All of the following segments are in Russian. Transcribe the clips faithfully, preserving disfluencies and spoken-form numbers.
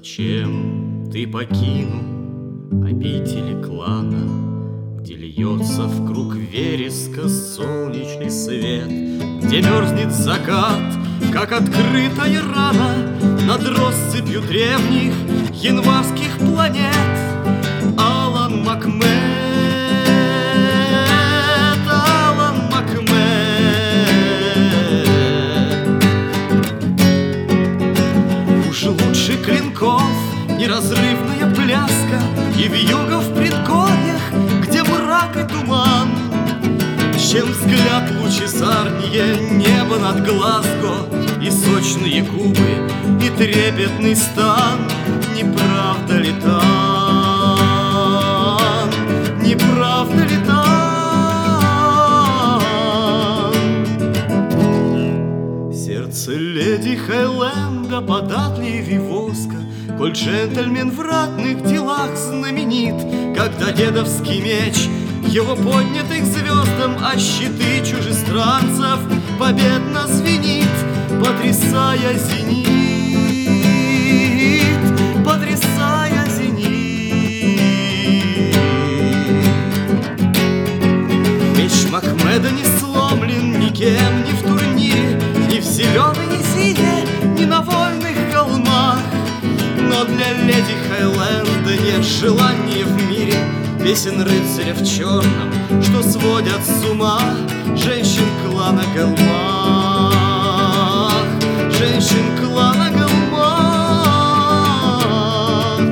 Зачем ты покинул обители клана, где льется в круг вереска солнечный свет, где мерзнет закат, как открытая рана над россыпью древних январских планет? Алан Макмед, Алан Макмед. Уж лучше клинков неразрывная пляска и вьюга в предгорьях, где мрак и туман, чем взгляд лучезарнее неба над Глазго и сочные губы, и трепетный стан. Не правда ли там? Не правда ли там? Сердце леди Хайленда податливее воска, коль джентльмен в ратных делах знаменит, когда дедовский меч его поднятый к звездам, а щиты чужестранцев победно звенит, потрясая зенит, потрясая зенит. Меч Макмеда не сломлен никем, ни в турнире, ни в зеленой низине, ни на вольных холмах. Но для леди Хайленда нет желания в мире песен рыцаря в черном, что сводят с ума женщин клана Галмах, женщин клана Галмах.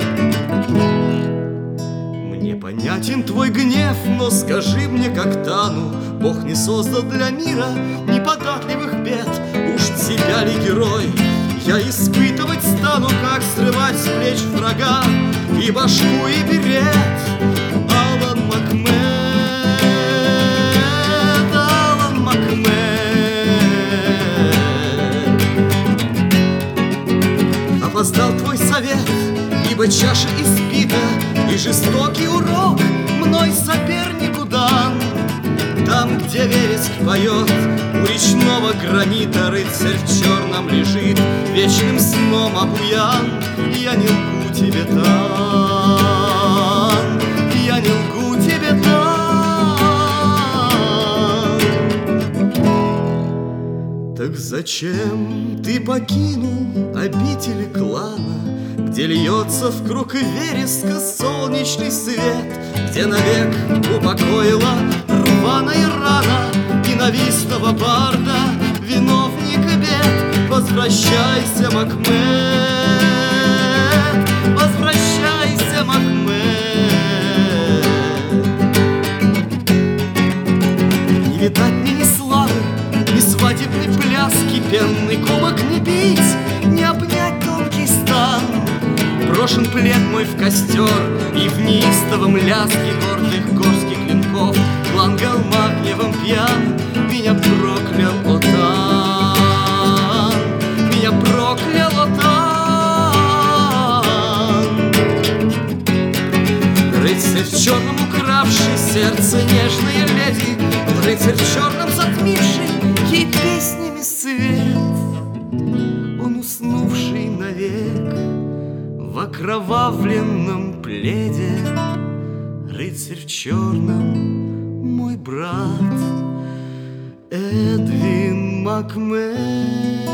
Мне понятен твой гнев, но скажи мне, как Тану Бог не создал для мира неподатливых бед. Уж тебя ли, герой, я испытывать стану, как срывать с плеч врага и башку, и берет? Алан Макмед, Алан Макмед. Опоздал твой совет, ибо чаша испита, и жестокий урок мной сопернику дан. Там, где вереск поет, у речного гранита рыцарь в черном лежит, вечным сном обуян. Я не лгу тебе, Тан, я не лгу тебе, Тан. Так зачем ты покинул обители клана, где льется в круг вереска солнечный свет, где навек упокоила рваная рана ненавистного барда, виновник бед? Возвращайся, Макмед, возвращайся, Макмед. Не видать мне ни славы, ни свадебной пляски, пенный кубок не пить, не обнять тонкий стан. Брошен плед мой в костер, и в неистовом лязге гордых горских клинков клан Галмах гневом пьян. Меня проклял Отан, меня проклял Отан. Рыцарь в черном, укравший сердце нежной леди, рыцарь в черном, затмивший ей песнями свет, он уснувший навек в окровавленном пледе. Рыцарь в черном, мой брат Эдвин Макмед.